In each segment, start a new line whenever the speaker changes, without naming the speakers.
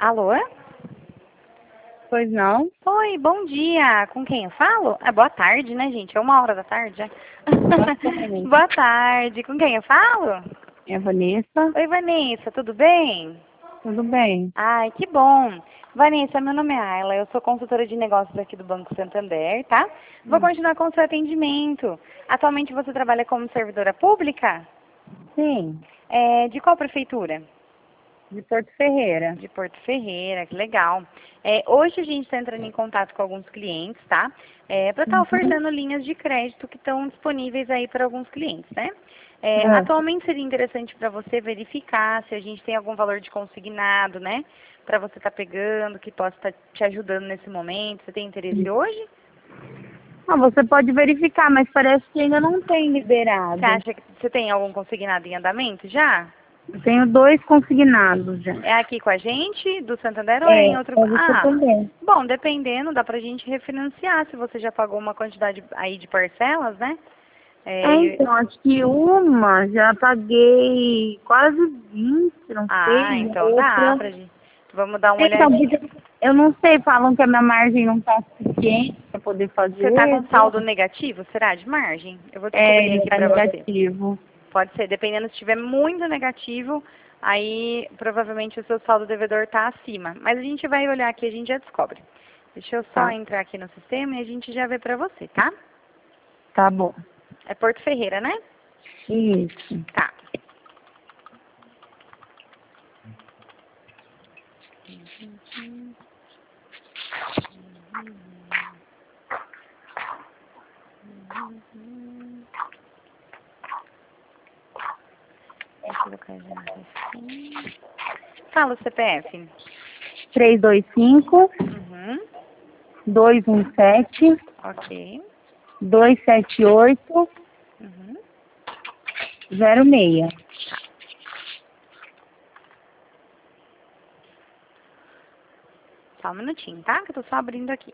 Alô?
Pois não?
Oi, bom dia. Com quem eu falo? É boa tarde, né, gente? É 1h da tarde, já.
Boa
Boa tarde. Com quem eu falo?
É a Vanessa?
Oi, Vanessa, tudo bem?
Tudo bem.
Ai, que bom. Vanessa, meu nome é Ayla, eu sou consultora de negócios aqui do Banco Santander, tá? Vou continuar com o seu atendimento. Atualmente você trabalha como servidora pública?
Sim,
De qual prefeitura?
de Porto Ferreira.
De Porto Ferreira, que legal. Hoje a gente está entrando em contato com alguns clientes, tá? Para estar ofertando linhas de crédito que estão disponíveis aí para alguns clientes, né? Atualmente seria interessante para você verificar se a gente tem algum valor de consignado, né? Para você estar pegando, que possa estar te ajudando nesse momento. Você tem interesse hoje?
Você pode verificar, mas parece que ainda não tem
Você
liberado.
acha que você tem algum consignado em andamento já?
Eu tenho 2 consignados já.
É aqui com a gente, do Santander, ou é em outro...
Você também.
Bom, dependendo, dá pra gente refinanciar, se você já pagou uma quantidade aí de parcelas, né?
Então, acho que uma já paguei quase 20, não sei.
Então dá
Outra.
pra gente. Vamos dar uma
Então,
olhadinha.
eu não sei, falam que a minha margem não está suficiente para poder
Você tá
fazer.
com saldo negativo, será, de margem? Eu vou descobrir
Ele
aqui
está
pra você.
negativo.
Pode ser, dependendo se estiver muito negativo, aí provavelmente o seu saldo devedor tá acima. Mas a gente vai olhar aqui, a gente já descobre. Deixa eu só
Tá,
entrar aqui no sistema e a gente já vê pra você, tá?
tá bom.
É Porto Ferreira, né?
Isso.
Tá. Deixa eu colocar já assim. Fala o CPF.
325
Uhum.
217
Ok.
278
Uhum.
06.
Só um minutinho, tá? Que eu tô só abrindo aqui.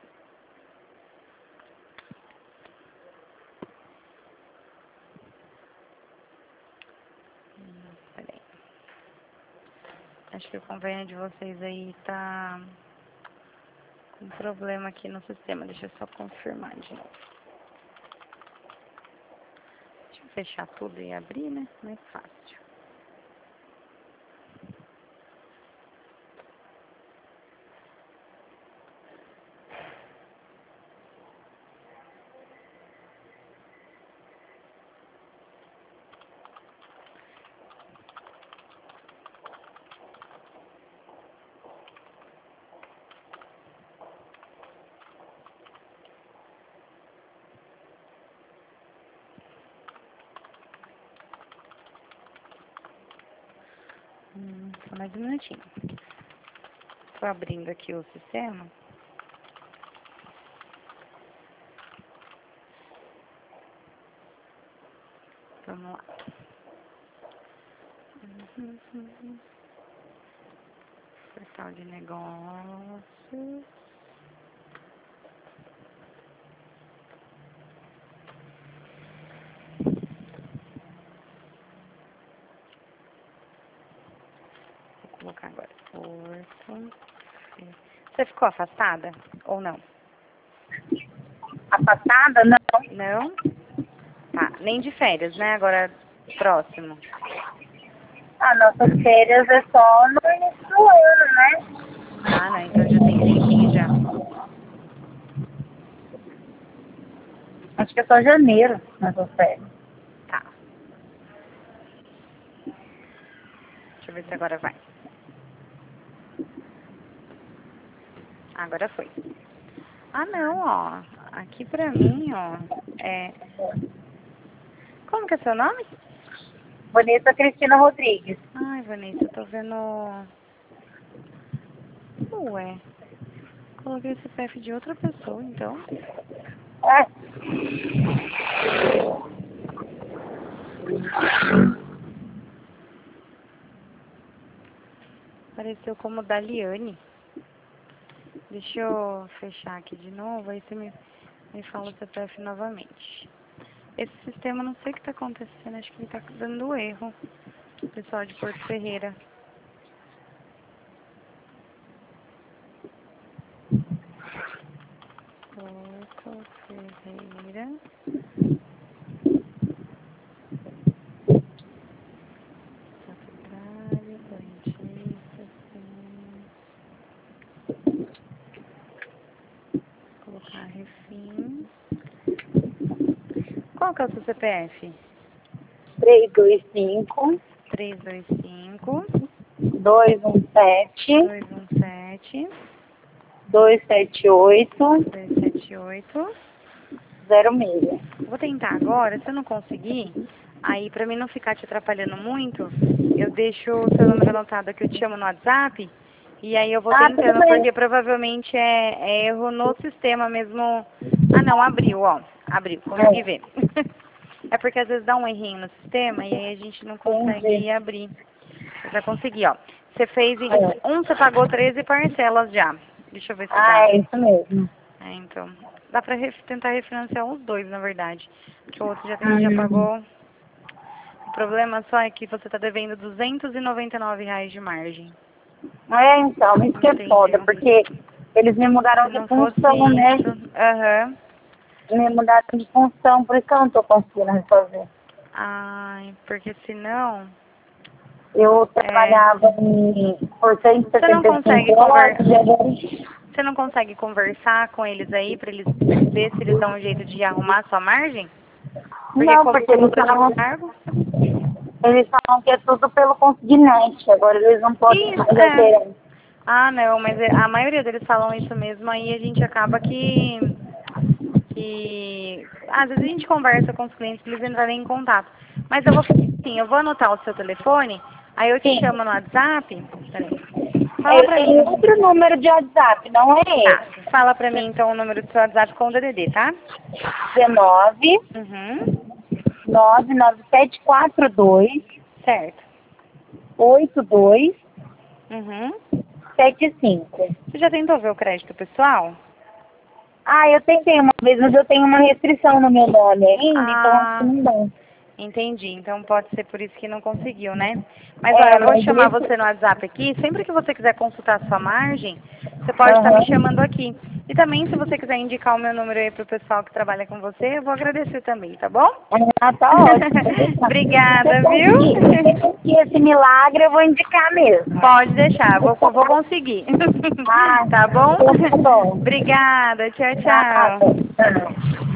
Peraí. Acho que o convênio de vocês aí tá com problema aqui no sistema. Deixa eu só confirmar de novo. Deixa eu fechar tudo e abrir, né? Mais fácil. Só mais um minutinho. Tô abrindo aqui o sistema. Vamos lá. Portal de negócios. Vou colocar agora. Porto. Você ficou afastada ou não?
Afastada? Não.
Não? Tá. Nem de férias, né? Agora próximo.
Nossas férias é só no início do ano, né?
Não, então já tem tempinho já.
Acho que é só janeiro nossas férias.
Tá. Deixa eu ver se agora vai. Agora foi. Não, ó. Aqui pra mim, ó. Como que é seu nome?
Vanessa Cristina Rodrigues.
Ai, Vanessa, eu tô vendo. Ué. Coloquei o CPF de outra pessoa, então.
É.
Apareceu como Daliane. Deixa eu fechar aqui de novo, aí você me fala o CPF novamente. Esse sistema, não sei o que tá acontecendo, acho que ele tá dando erro. Pessoal de Porto Ferreira. Qual que é o seu CPF?
325
325
217
217
278
278.
06.
Vou tentar agora, se eu não conseguir, aí pra mim não ficar te atrapalhando muito, eu deixo o seu número anotado aqui, eu te chamo no WhatsApp, e aí eu vou
Ah, tudo
tentando,
bem.
porque provavelmente é erro no sistema mesmo. Ah não, abriu, ó. Abriu, consegui ver. É porque às vezes dá um errinho no sistema e aí a gente não consegue
Entendi.
abrir. Eu já consegui, ó. Você fez você pagou 13 parcelas já. Deixa eu ver se
Ah,
dá.
é isso mesmo.
Então, dá pra tentar refinanciar os dois, na verdade. Porque o outro já
Hum.
pagou. O problema só é que você tá devendo R$ 299 de margem.
Então, isso que é foda,
Entendeu?
porque eles me
Se
mudaram de
não fosse
função, né?
isso. Aham.
Me mudaram de função, por isso que eu não tô conseguindo resolver.
Ai, porque senão.
Eu
É.
trabalhava por cento e
Você não
setenta e
consegue
cinco horas e agora...
Você não consegue conversar com eles aí pra eles ver se eles dão um jeito de arrumar a sua margem? Porque
Não,
como
porque
mudou de cargo?
eles falam que é tudo pelo consignante, agora eles não podem
Isso,
mais
é.
alterar.
Ah, não, mas a maioria deles falam isso mesmo, aí a gente acaba que às vezes a gente conversa com os clientes para eles entrarem em contato. Mas eu vou assim, eu vou anotar o seu telefone, aí eu te
Sim,
chamo no WhatsApp. Peraí. Fala
eu
pra
tenho
mim.
outro número de WhatsApp, não é
Tá.
esse.
Fala pra mim então o número do seu WhatsApp com o DDD, tá?
19
Uhum.
99742
Certo.
8275.
Uhum. Você já tentou ver o crédito pessoal?
Ah, eu tentei uma vez, mas eu tenho uma restrição no meu nome ainda, então acho que
Ah,
não dá.
entendi. Então pode ser por isso que não conseguiu, né? Mas olha,
É,
eu vou
mas
chamar
esse...
você no WhatsApp aqui. Sempre que você quiser consultar a sua margem, você pode estar me
Aham.
chamando aqui. E também, se você quiser indicar o meu número aí pro pessoal que trabalha com você, eu vou agradecer também, tá bom?
Ah, tá ótimo, vou deixar.
Obrigada, viu?
Se eu conseguir esse milagre, eu vou indicar mesmo.
Pode deixar, vou conseguir.
Ah,
Tá bom?
então tá bom.
Obrigada, tchau,
Nada.
tchau.
Tchau.